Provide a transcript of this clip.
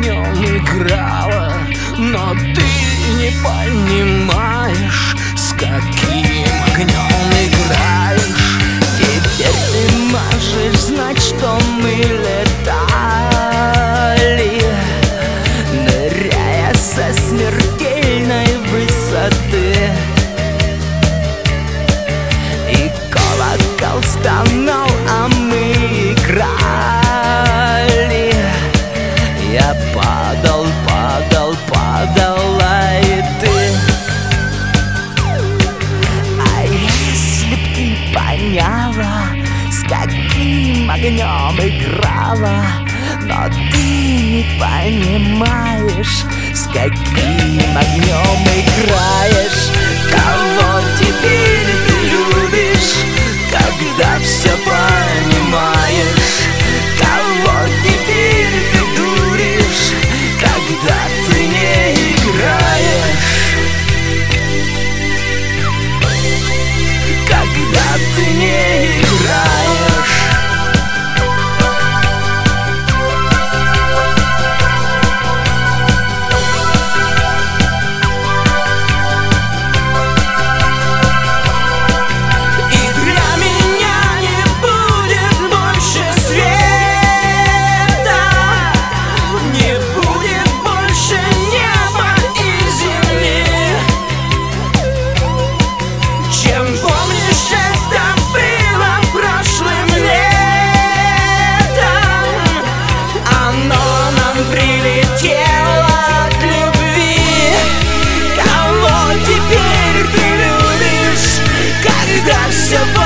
огнем играла, но ты не понимаешь, с каким огнем играешь. Теперь ты можешь знать, что мы летали, ныряя со смертельной высоты. И колокол стонал, а мы играли. Я падал, падал, падала и ты. А если б ты поняла, с каким огнем играла, но ты не понимаешь, с каким огнем играешь. Кого теперь ты любишь, когда все понимаешь? Кого теперь ты дуришь, когда ты не играешь? Когда ты не играешь? Прилетела от любви. Кого теперь ты любишь, когда все